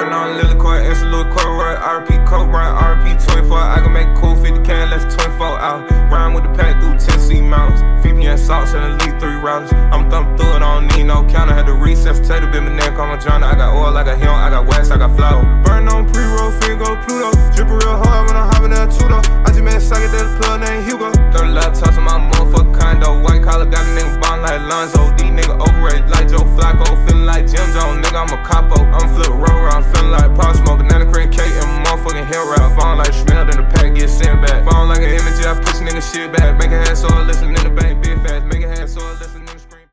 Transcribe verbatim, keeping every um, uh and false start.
Burn on Lily Court, Extra Louis Corroy, R P Coke, run R P twenty-four. I can make cool fifty K, less twenty-four hours. Rhyme with the pack through Tennessee mountains. fifty and salts and elite three rounds. I'm thumping through it, I don't need no counter. Had to recess, potato, bit my neck, I'm a Johnny. I got oil, I got him, I got west, I got flour. Burn on pre-roll, finger, Pluto. Drip real hard when I'm hopping that Tudo.